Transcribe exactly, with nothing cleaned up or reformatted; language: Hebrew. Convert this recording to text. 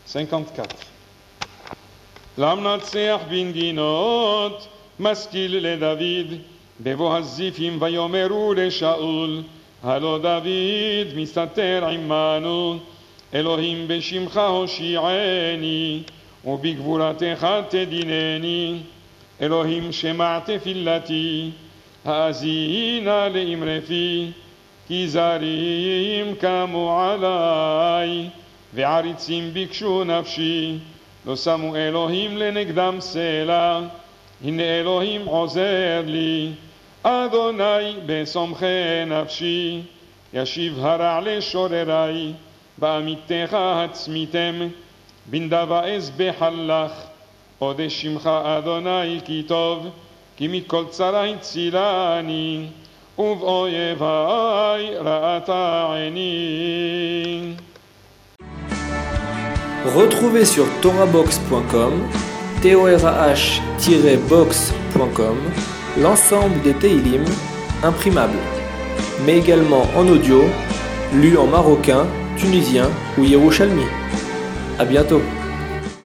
cinquante-quatre. למנצח בנגינות, משכיל לדוד, בבוא הזיפים ויאמרו לשאול, הלא דוד מסתתר עמנו, אלוהים בשמך הושיעני, ובגבורתך תדינני, אלוהים שמע תפילתי, האזינה לאמרי פי, כי זרים קמו עלי, ועריצים ביקשו נפשי, לא שמו אלוהים לנגדם סלע, הנה אלוהים עוזר לי, אדוני בסומכי נפשי, ישיב הרע לשוררי, בעמיתך הצמיתם, בן דבעז בחלך, עוד שמך אדוני כי טוב, כי מכל צרה הצילני, ובאויבי ראתה עיני. Retrouvez sur torahbox point com, T O R A H box point com, l'ensemble des Tehillim imprimables, mais également en audio, lus en marocain, tunisien ou yerushalmi. À bientôt.